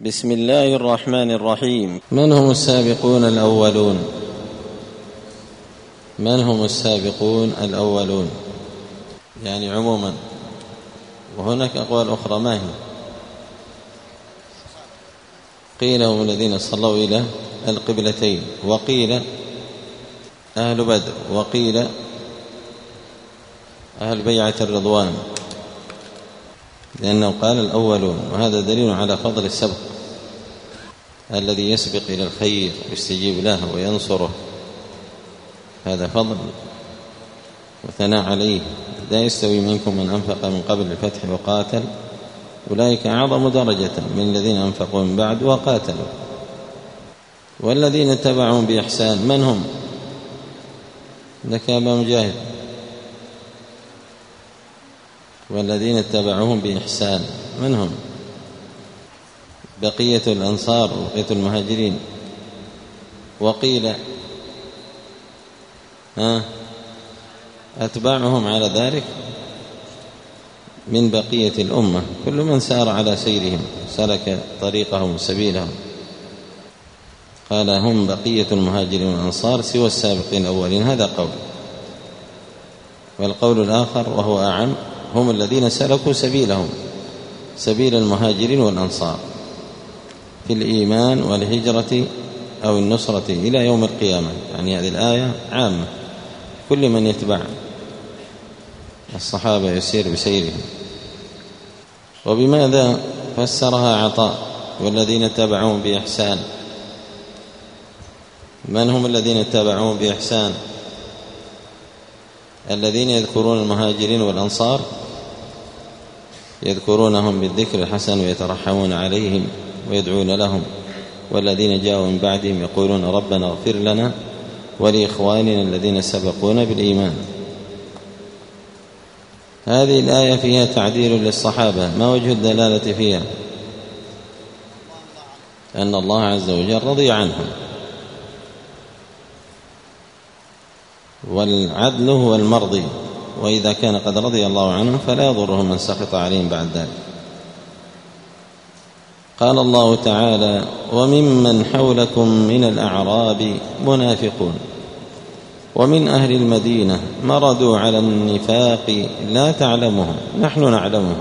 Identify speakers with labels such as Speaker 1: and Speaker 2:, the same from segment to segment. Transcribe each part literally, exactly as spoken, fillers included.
Speaker 1: بسم الله الرحمن الرحيم.
Speaker 2: من هم السابقون الأولون؟ من هم السابقون الأولون يعني عموما، وهناك أقوال أخرى ما هي؟ قيل هم الذين صلوا إلى القبلتين، وقيل أهل بدر، وقيل أهل بيعة الرضوان، لأنه قال الأولون، وهذا دليل على فضل السبق، الذي يسبق إلى الخير ويستجيب له وينصره، هذا فضل وثناء عليه. لا يستوي منكم من أنفق من قبل الفتح وقاتل أولئك أعظم درجة من الذين أنفقوا من بعد وقاتلوا. والذين اتبعهم بإحسان من هم؟ لك يا أبا مجاهد. والذين اتبعوهم بإحسان من هم؟ بقية الأنصار وبقية المهاجرين. وقيل ها أتباعهم على ذلك من بقية الأمة، كل من سار على سيرهم سلك طريقهم سبيلهم. قال هم بقية المهاجرين والأنصار سوى السابقين الأولين، هذا قول. والقول الآخر وهو أعم هم الذين سلكوا سبيلهم سبيل المهاجرين والأنصار في الإيمان والهجرة أو النصرة إلى يوم القيامة. يعني هذه الآية عامة، كل من يتبع الصحابة يسير بسيرهم. وبماذا فسرها عطاء؟ والذين اتبعوهم بإحسان، من هم الذين اتبعوهم بإحسان؟ الذين يذكرون المهاجرين والأنصار، يذكرونهم بالذكر الحسن ويترحمون عليهم ويدعون لهم. والذين جاءوا من بعدهم يقولون ربنا اغفر لنا ولإخواننا الذين سبقونا بالإيمان. هذه الآية فيها تعديل للصحابة، ما وجه الدلالة فيها؟ أن الله عز وجل رضي عنهم، والعدل هو المرضي، وإذا كان قد رضي الله عنهم فلا يضرهم من سخط عليهم بعد ذلك. قال الله تعالى وممن حولكم من الأعراب منافقون ومن أهل المدينة مردوا على النفاق لا تعلمهم نحن نعلمهم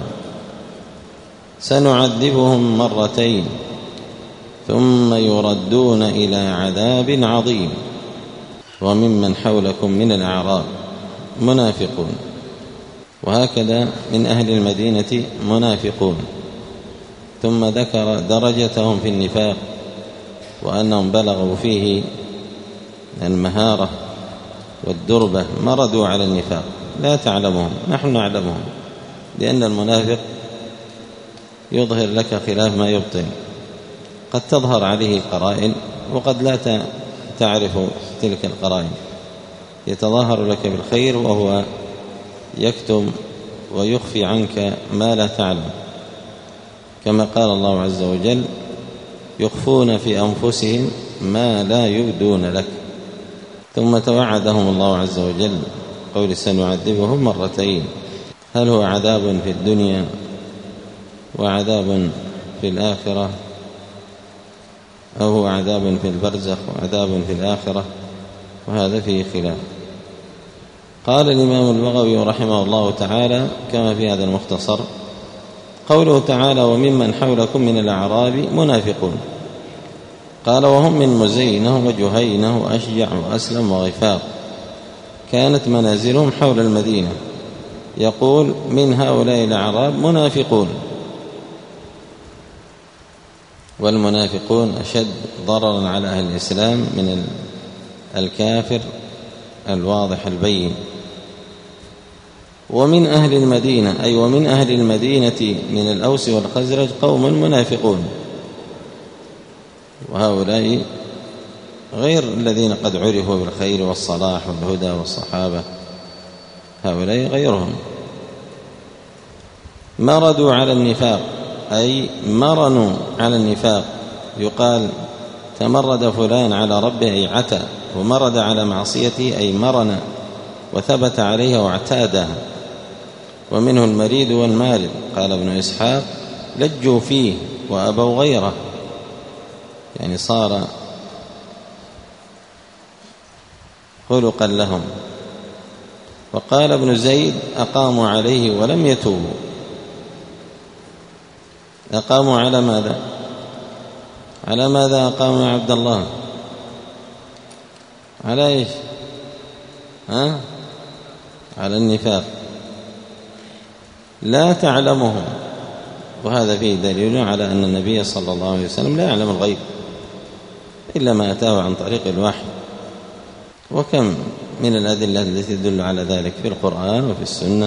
Speaker 2: سنعذبهم مرتين ثم يردون إلى عذاب عظيم. وممن حولكم من الأعراب منافقون، وهكذا من أهل المدينة منافقون، ثم ذكر درجتهم في النفاق وأنهم بلغوا فيه المهارة والدربة، مردوا على النفاق لا تعلمهم نحن نعلمهم، لأن المنافق يظهر لك خلاف ما يبطن، قد تظهر عليه قرائن وقد لا تعرف تلك القرائن، يتظاهر لك بالخير وهو يكتم ويخفي عنك ما لا تعلم، كما قال الله عز وجل يخفون في أنفسهم ما لا يبدون لك. ثم توعدهم الله عز وجل قول سنعذبهم مرتين، هل هو عذاب في الدنيا وعذاب في الآخرة، أو هو عذاب في البرزخ وعذاب في الآخرة؟ وهذا فيه خلاف. قال الإمام البغوي رحمه الله تعالى كما في هذا المختصر قوله تعالى وممن حولكم من الأعراب منافقون، قال وهم من مزينة وجهينة وأشجع وأسلم وغفاق، كانت منازلهم حول المدينة. يقول من هؤلاء الأعراب منافقون، والمنافقون أشد ضررا على أهل الإسلام من الكافر الواضح البين. ومن أهل المدينة أي ومن أهل المدينة من الأوس والخزرج قوم منافقون، وهؤلاء غير الذين قد عرفوا بالخير والصلاح والهدى والصحابة، هؤلاء غيرهم. مردوا على النفاق أي مرنوا على النفاق، يقال تمرد فلان على ربه أي عتى، ومرد على معصيته أي مرن وثبت عليها واعتادها. ومنه المريد والمارد، قال ابن إسحاق لجوا فيه وأبوا غيره، يعني صار خلقا لهم. وقال ابن زيد أقاموا عليه ولم يتوبوا. أقاموا على ماذا؟ على ماذا أقاموا يا عبد الله؟ على إيش؟ ها؟ على النفاق لا تعلمهم. وهذا فيه دليل على أن النبي صلى الله عليه وسلم لا يعلم الغيب إلا ما أتاه عن طريق الوحي. وكم من الأدلة التي تدل على ذلك في القرآن وفي السنة.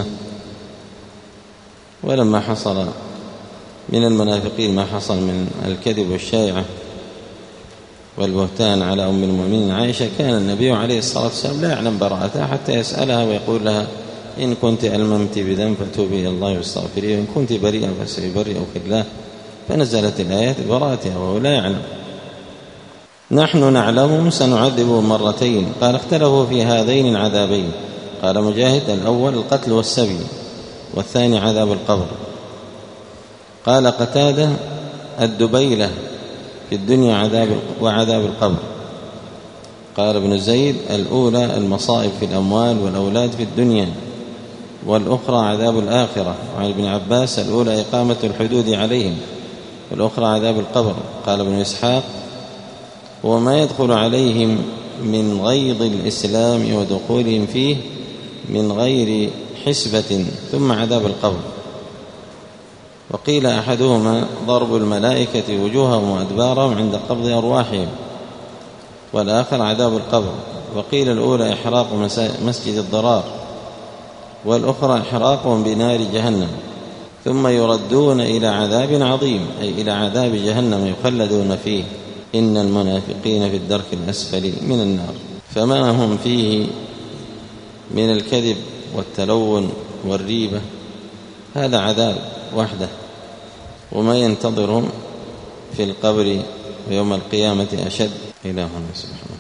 Speaker 2: ولما حصل من المنافقين ما حصل من الكذب والشائعة والبهتان على أم المؤمنين عائشة، كان النبي عليه الصلاة والسلام لا يعلم براءتها حتى يسألها ويقول لها إن كنت ألممت بذنب فتوبي إلى الله واستغفريه، وإن كنت بريئا فسيبرئك الله. فنزلت الآيات براءتها وهو لا يعلم. نحن نعلم سنعذبه مرتين. قال اختلفوا في هذين العذابين. قال مجاهد الأول القتل والسبي، والثاني عذاب القبر. قال قتادة الدبيلة في الدنيا عذاب وعذاب القبر. قال ابن زيد الأولى المصائب في الأموال والأولاد في الدنيا، والأخرى عذاب الآخرة. وعن ابن عباس الأولى إقامة الحدود عليهم، والأخرى عذاب القبر. قال ابن إسحاق وما يدخل عليهم من غيظ الإسلام ودخولهم فيه من غير حسبة، ثم عذاب القبر. وقيل أحدهما ضرب الملائكة وجوههم وأدبارهم عند قبض أرواحهم، والآخر عذاب القبر. وقيل الأولى إحراق مسجد الضرار، والأخرى إحراقهم بنار جهنم، ثم يردون إلى عذاب عظيم أي إلى عذاب جهنم يخلدون فيه. إن المنافقين في الدرك الأسفل من النار. فما هم فيه من الكذب والتلون والريبة هذا عذاب وحده، وما ينتظرهم في القبر ويوم القيامة أشد. إلهنا سبحانه.